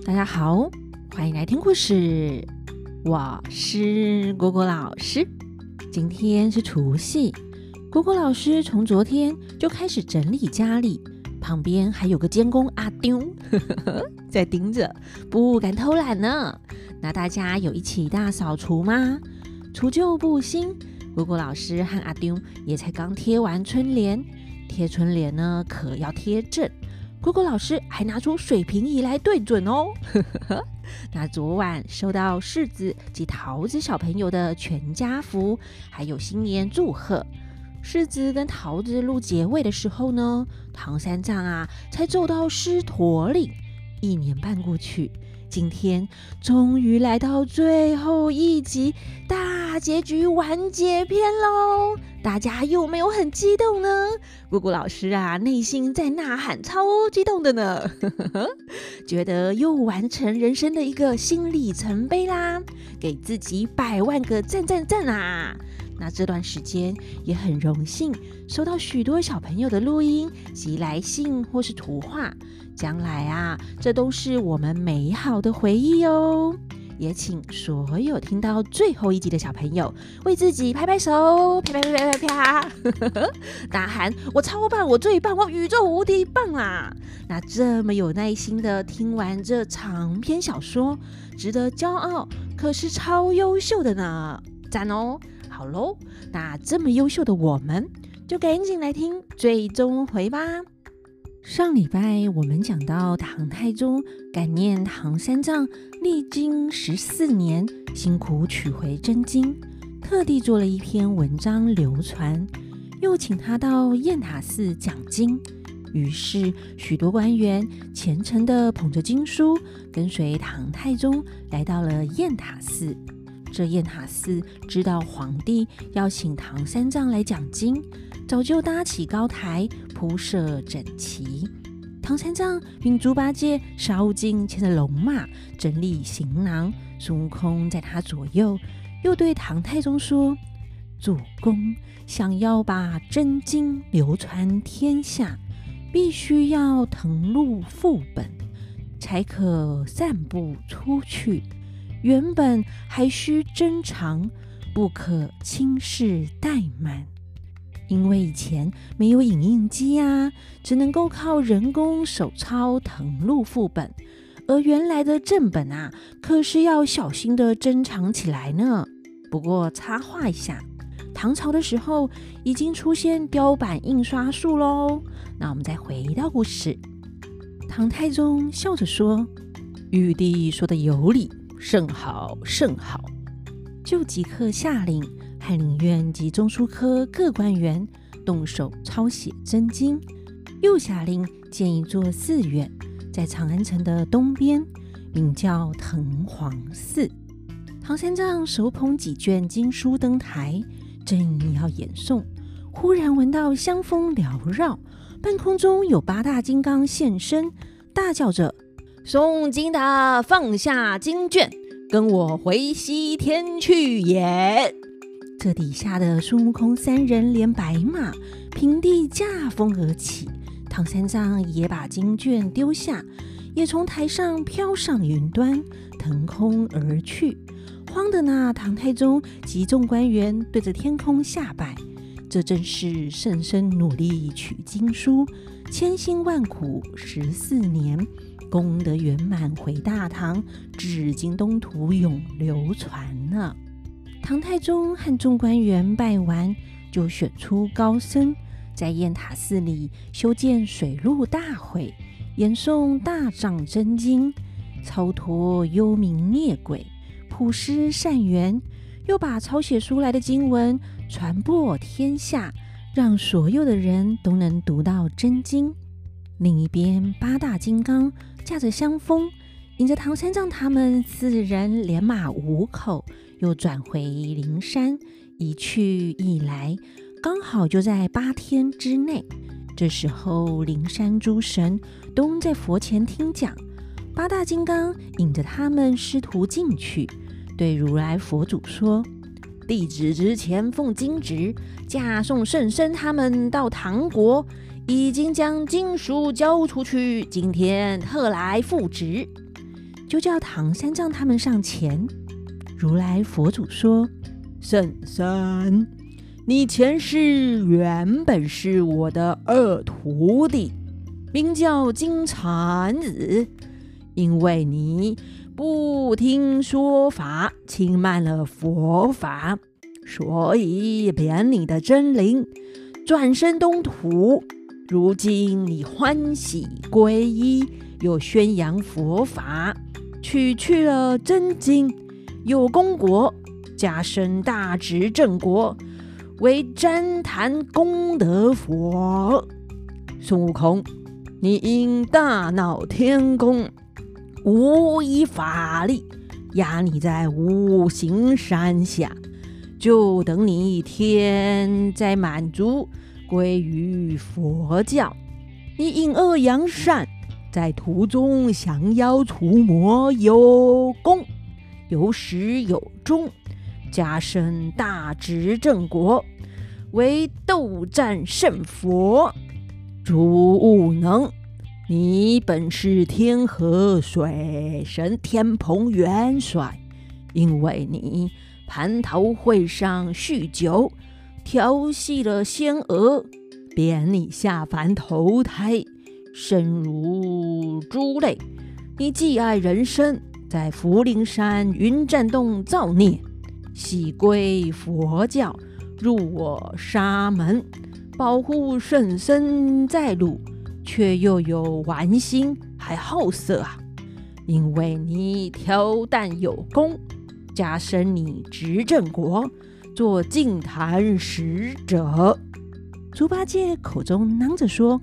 大家好，欢迎来听故事，我是果果老师。今天是除夕，果果老师从昨天就开始整理家里，旁边还有个监工阿丢在盯着，不敢偷懒呢。那大家有一起大扫除吗？除旧布新，果果老师和阿丢也才刚贴完春联，贴春联呢可要贴正。果果老师还拿出水平仪来对准哦。那昨晚收到柿子及桃子小朋友的全家福，还有新年祝贺。柿子跟桃子录结尾的时候呢，唐三藏才走到狮驼岭。1年半过去，今天终于来到最后一集大结局完结篇喽！大家有没有很激动呢？果果老师内心在呐喊，超激动的呢，觉得又完成人生的一个新里程碑啦，给自己100万个赞赞赞啊！那这段时间也很荣幸收到许多小朋友的录音及来信或是图画，将来这都是我们美好的回忆哦。也请所有听到最后一集的小朋友为自己拍拍手，啪啪啪啪啪啪，大喊我超棒，我最棒，我宇宙无敌棒啦！那这么有耐心的听完这长篇小说，值得骄傲，可是超优秀的呢，赞哦！好喽，那这么优秀的我们，就赶紧来听最终回吧。上礼拜我们讲到唐太宗感念唐三藏历经14年辛苦取回真经，特地做了一篇文章流传，又请他到雁塔寺讲经。于是许多官员虔诚地捧着经书，跟随唐太宗来到了雁塔寺。这雁塔寺知道皇帝要请唐三藏来讲经，早就搭起高台，铺设整齐。唐三藏运猪八戒、沙精牵着龙马，整理行囊。孙悟空在他左右，又对唐太宗说：“主公想要把真经流传天下，必须要誊录副本，才可散布出去。原本还需珍藏，不可轻视怠慢。因为以前没有影印机只能够靠人工手抄誊录副本，而原来的正本可是要小心的珍藏起来呢。不过插话一下，唐朝的时候已经出现雕版印刷术喽。那我们再回到故事，唐太宗笑着说：“玉帝说的有理，甚好甚好。”就即刻下令翰林院及中书科各官员动手抄写真经，又下令建一座寺院，在长安城的东边，名叫藤黄寺。唐三藏手捧几卷经书登台，正要演诵，忽然闻到香风缭绕，半空中有8大金刚现身，大叫着：“诵经的放下经卷，跟我回西天去也！”这底下的孙悟空3人连白马平地驾风而起，唐三藏也把经卷丢下，也从台上飘上云端，腾空而去。慌的唐太宗及众官员对着天空下拜，这正是甚深努力取经书，千辛万苦14年，功德圆满回大唐，至今东土永流传呢。唐太宗和众官员拜完，就选出高僧，在雁塔寺里修建水陆大会，演诵大藏真经，超脱幽冥孽鬼，普施善缘，又把抄写出来的经文传播天下，让所有的人都能读到真经。另一边，8大金刚驾着香风，引着唐三藏他们4人连马5口，又转回灵山，一去一来，刚好就在8天之内。这时候灵山诸神都在佛前听讲，8大金刚引着他们师徒进去，对如来佛祖说：“弟子之前奉经旨，驾送圣僧他们到唐国，已经将经书交出去，今天特来复旨。” 就叫唐三藏他们上前。如来佛祖说：圣僧，你前世原本是我的二徒弟，名叫金蝉子，因为你不听说法，轻慢了佛法，所以贬你的真灵，转身东土。如今你欢喜皈依，又宣扬佛法，取去了真经，有功国，加身大执正国，为旃檀功德佛。孙悟空，你因大闹天宫，无以法力，压你在五行山下，就等你天灾满足，归于佛教。你引恶扬善，在途中降妖除魔，有功有始有终，加身大执正国，为斗战胜佛。诸悟能，你本是天河水神天蓬元帅，因为你蟠桃会上酗酒，调戏了仙娥，贬你下凡投胎，身如猪类。你既爱人生，在福陵山云栈洞造孽，喜归佛教，入我沙门，保护圣僧在路，却又有玩心，还好色啊！因为你挑担有功，加身你执政国，做净坛使者。猪八戒口中囔着说：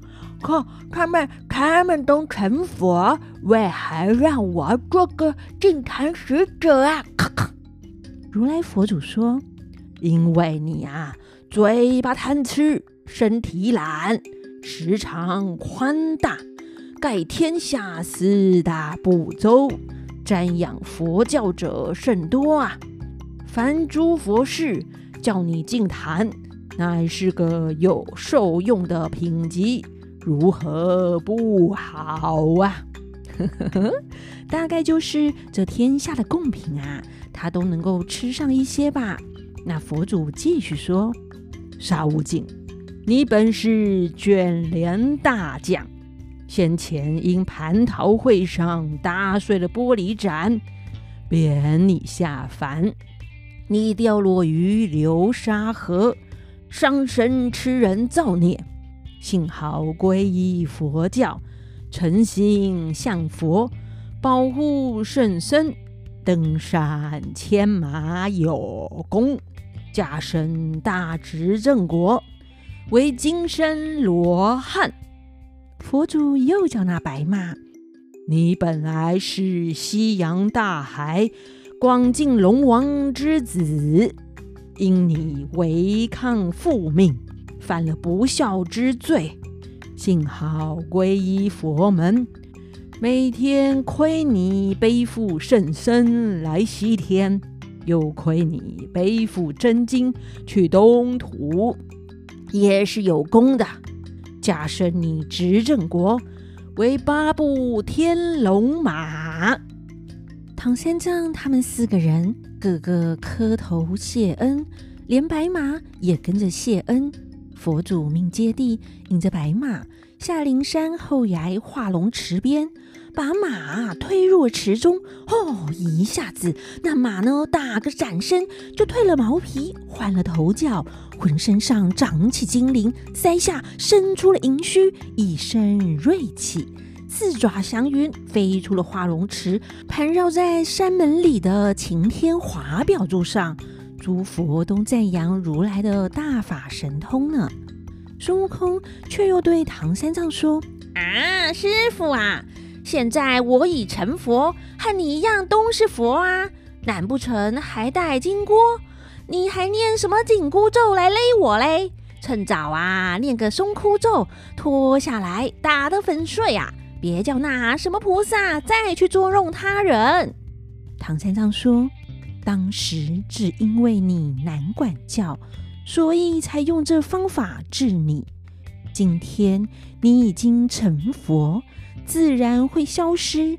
他们都成佛，为还让我做个净坛使者啊！如来佛祖说：因为你啊，嘴巴贪吃，身体懒，时常宽大，盖天下四大部洲，瞻仰佛教者甚多啊！凡诸佛事，叫你净坛，乃是个有受用的品级，如何不好啊？大概就是这天下的贡品啊，他都能够吃上一些吧。那佛祖继续说：沙悟净，你本是卷帘大将，先前因蟠桃会上打碎了玻璃盏，贬你下凡，你掉落于流沙河，伤身吃人造孽。幸好皈依佛教，诚心向佛，保护圣僧，登山牵马有功，加身大执正国，为金身罗汉。佛祖又叫那白马：你本来是西洋大海广进龙王之子，因你违抗父命，犯了不孝之罪，幸好皈依佛门，每天亏你背负圣僧来西天，又亏你背负真经去东土，也是有功的，加身你执政国，为8部天龙马。唐三藏他们4个人个个磕头谢恩，连白马也跟着谢恩。佛祖命接地，引着白马下灵山后崖化龙池边，把马推入了池中。一下子那马呢打个闪身，就褪了毛皮，换了头角，浑身上长起精灵，腮下生出了银须，一身锐气，四爪祥云，飞出了化龙池，盘绕在山门里的擎天华表柱上。诸佛都赞扬如来的大法神通呢。孙悟空却又对唐三藏说：师父啊，现在我已成佛，和你一样都是佛啊，难不成还带金箍？你还念什么紧箍咒来勒我嘞？趁早啊，念个松箍咒，脱下来打得粉碎啊，别叫那什么菩萨再去捉弄他人。唐三藏说：当时只因为你难管教，所以才用这方法治你。今天你已经成佛，自然会消失，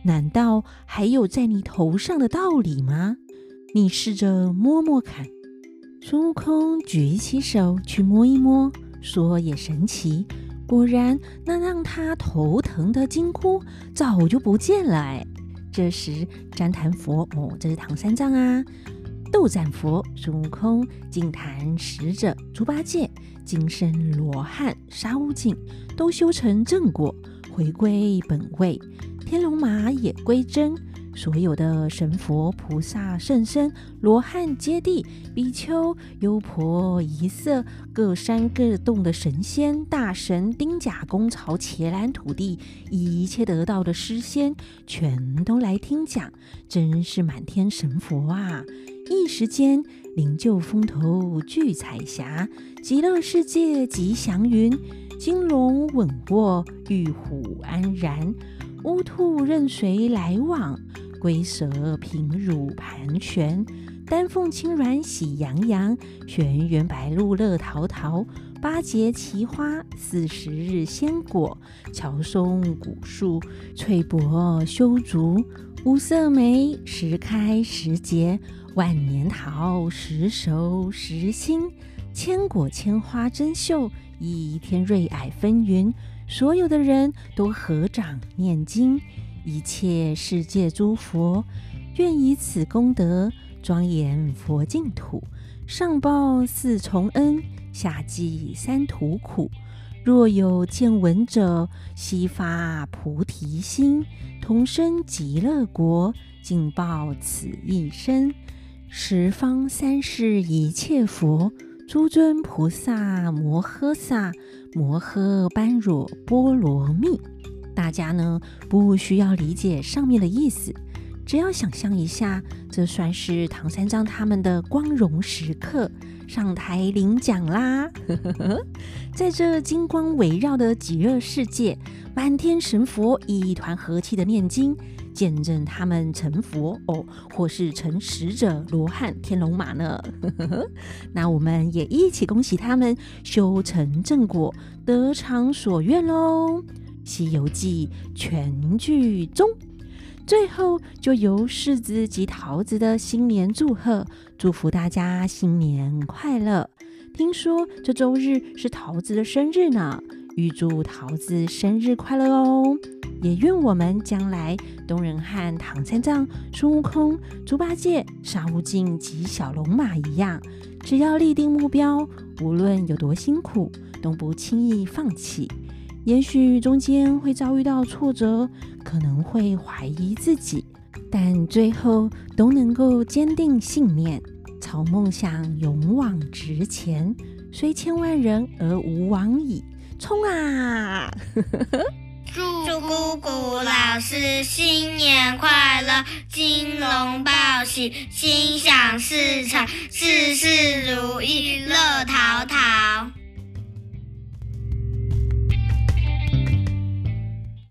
难道还有在你头上的道理吗？你试着摸摸看。孙悟空举起手去摸一摸，说也神奇，果然那让他头疼的金箍早就不见了。这时旃檀佛，这是唐三藏啊，斗战佛孙悟空、净坛使者猪八戒、金身罗汉沙悟净都修成正果，回归本位，天龙马也归真。所有的神佛菩萨圣僧罗汉揭谛比丘优婆夷色各山各洞的神仙大神丁甲公曹伽蓝土地一切得道的诗仙全都来听讲，真是满天神佛啊！一时间灵鹫风头聚彩霞，极乐世界吉祥云，金龙稳卧，玉虎安然，乌兔任谁来往，龟蛇平乳盘旋，丹凤轻软喜洋洋，玄元白鹭乐陶陶，八节奇花40日鲜果，乔松古树翠柏修竹，五色梅时开时结，万年桃10熟10新，千果千花争秀，一天瑞霭纷纭，所有的人都合掌念经，一切世界诸佛愿以此功德庄严佛净土，上报4重恩，下济3途苦。若有见闻者，悉发菩提心，同生极乐国，尽报此一生。十方三世一切佛，诸尊菩萨摩诃萨，摩诃般若波罗蜜。大家呢不需要理解上面的意思，只要想象一下，这算是唐三藏他们的光荣时刻，上台领奖啦！在这金光围绕的极乐世界，满天神佛一团和气的念经，见证他们成佛或是成使者罗汉天龙马呢。那我们也一起恭喜他们修成正果，得偿所愿喽！西游记全剧终。最后就由柿子及桃子的新年祝贺，祝福大家新年快乐。听说这周日是桃子的生日呢，预祝桃子生日快乐哦！也愿我们将来都能和唐三藏、孙悟空、猪八戒、沙悟净及小龙马一样，只要立定目标，无论有多辛苦，都不轻易放弃。也许中间会遭遇到挫折，可能会怀疑自己，但最后都能够坚定信念，朝梦想勇往直前，虽千万人而无往矣，冲啊！ 祝姑姑老师新年快乐，金龙报喜，心想事成，事事如意，乐陶陶。